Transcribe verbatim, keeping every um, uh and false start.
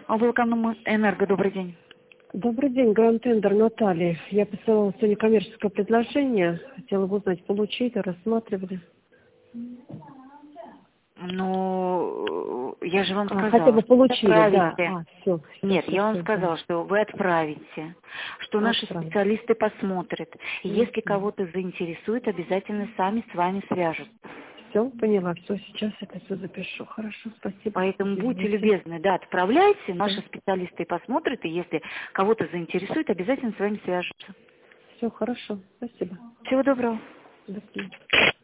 А Волканум Энерго, добрый день. Добрый день, Гранд Тендер Наталья. Я посылала сегодня коммерческое предложение. Хотела бы узнать, получили, рассматривали. Ну, я же вам А, сказала, хотя бы что вы получили, да. отправите. А, все. Нет, я вам сказала, что вы отправите, что наши Отправить. специалисты посмотрят. И если Мгм. кого-то заинтересует, обязательно сами с вами свяжутся. Все, поняла. Все, сейчас это все запишу. Хорошо, спасибо. Поэтому будьте Извините. любезны, да, отправляйте, наши Да. специалисты посмотрят, и если кого-то заинтересует, обязательно с вами свяжутся. Все, хорошо. Спасибо. Всего доброго. До свидания.